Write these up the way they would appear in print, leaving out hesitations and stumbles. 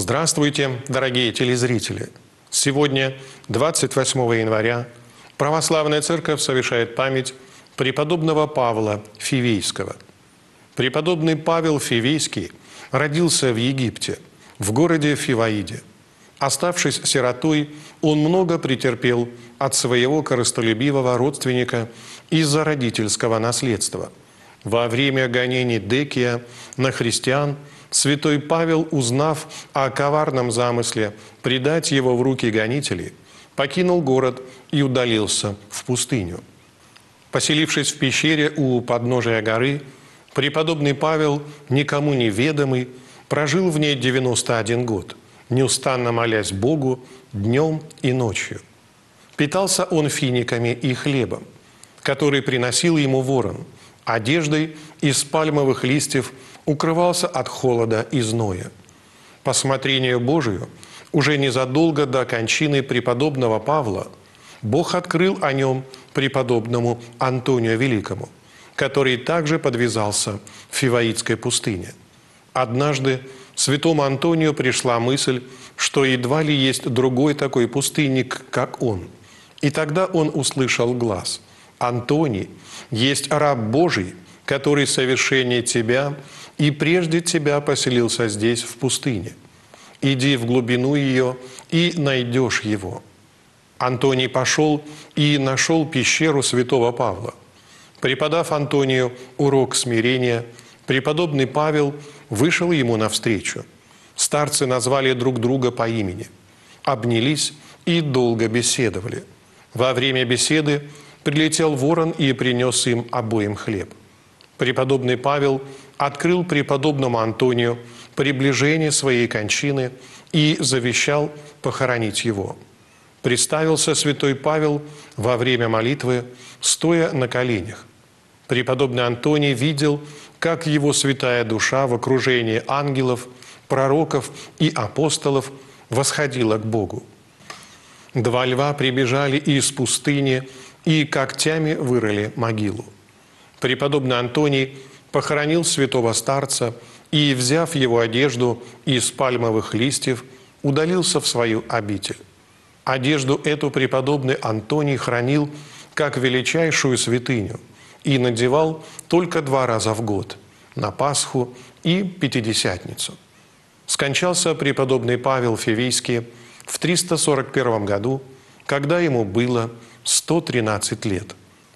Здравствуйте, дорогие телезрители! Сегодня, 28 января, Православная Церковь совершает память преподобного Павла Фивейского. Преподобный Павел Фивейский родился в Египте, в городе Фиваиде. Оставшись сиротой, он много претерпел от своего корыстолюбивого родственника из-за родительского наследства. Во время гонений Декия на христиан святой Павел, узнав о коварном замысле предать его в руки гонителей, покинул город и удалился в пустыню. Поселившись в пещере у подножия горы, преподобный Павел, никому неведомый, прожил в ней 91 год, неустанно молясь Богу днем и ночью. Питался он финиками и хлебом, который приносил ему ворон, одеждой из пальмовых листьев укрывался от холода и зноя. По смотрению Божию, уже незадолго до кончины преподобного Павла, Бог открыл о нем преподобному Антонию Великому, который также подвязался в Фиваидской пустыне. Однажды святому Антонию пришла мысль, что едва ли есть другой такой пустынник, как он. И тогда он услышал глас: «Антоний, есть раб Божий, который совершеннее тебя и прежде тебя поселился здесь, в пустыне. Иди в глубину ее и найдешь его». Антоний пошел и нашел пещеру святого Павла. Преподав Антонию урок смирения, преподобный Павел вышел ему навстречу. Старцы назвали друг друга по имени, обнялись и долго беседовали. Во время беседы прилетел ворон и принес им обоим хлеб. Преподобный Павел открыл преподобному Антонию приближение своей кончины и завещал похоронить его. Представился святой Павел во время молитвы, стоя на коленях. Преподобный Антоний видел, как его святая душа в окружении ангелов, пророков и апостолов восходила к Богу. Два льва прибежали из пустыни и когтями вырыли могилу. Преподобный Антоний похоронил святого старца и, взяв его одежду из пальмовых листьев, удалился в свою обитель. Одежду эту преподобный Антоний хранил как величайшую святыню и надевал только 2 раза в год – на Пасху и Пятидесятницу. Скончался преподобный Павел Фивейский в 341 году, когда ему было 113 лет.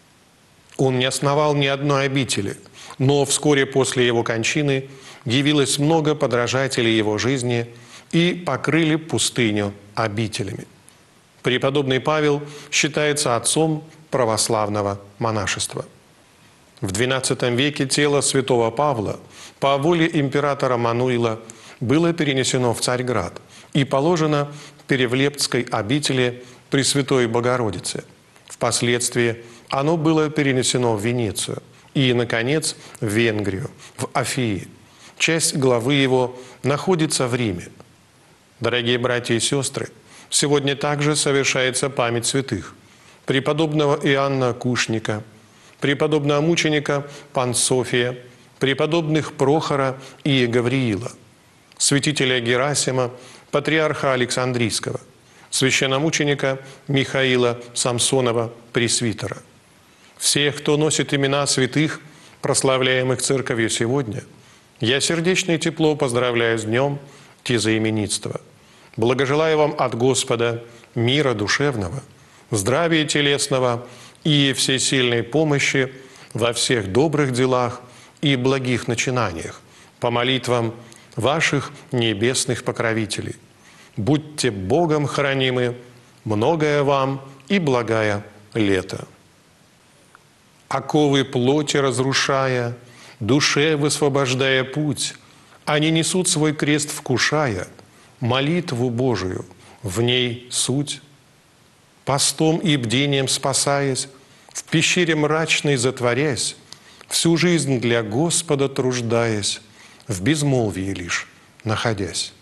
Он не основал ни одной обители, но вскоре после его кончины явилось много подражателей его жизни и покрыли пустыню обителями. Преподобный Павел считается отцом православного монашества. В XII веке тело святого Павла по воле императора Мануила было перенесено в Царьград и положено в Перевлепской обители Пресвятой Богородицы. Впоследствии оно было перенесено в Венецию и, наконец, в Венгрию, в Афии. Часть главы его находится в Риме. Дорогие братья и сестры, сегодня также совершается память святых: преподобного Иоанна Кушника, преподобного мученика Пансофия, преподобных Прохора и Гавриила, святителя Герасима, патриарха Александрийского, священномученика Михаила Самсонова, пресвитера. Всех, кто носит имена святых, прославляемых Церковью сегодня, я сердечно и тепло поздравляю с днем тезаименитства. Благожелаю вам от Господа мира душевного, здравия телесного и всесильной помощи во всех добрых делах и благих начинаниях, по молитвам ваших небесных покровителей. Будьте Богом хранимы, многое вам и благая лето. Оковы плоти разрушая, душе высвобождая путь, они несут свой крест вкушая, молитву Божию, в ней суть. Постом и бдением спасаясь, в пещере мрачной затворясь, всю жизнь для Господа труждаясь, в безмолвии лишь находясь.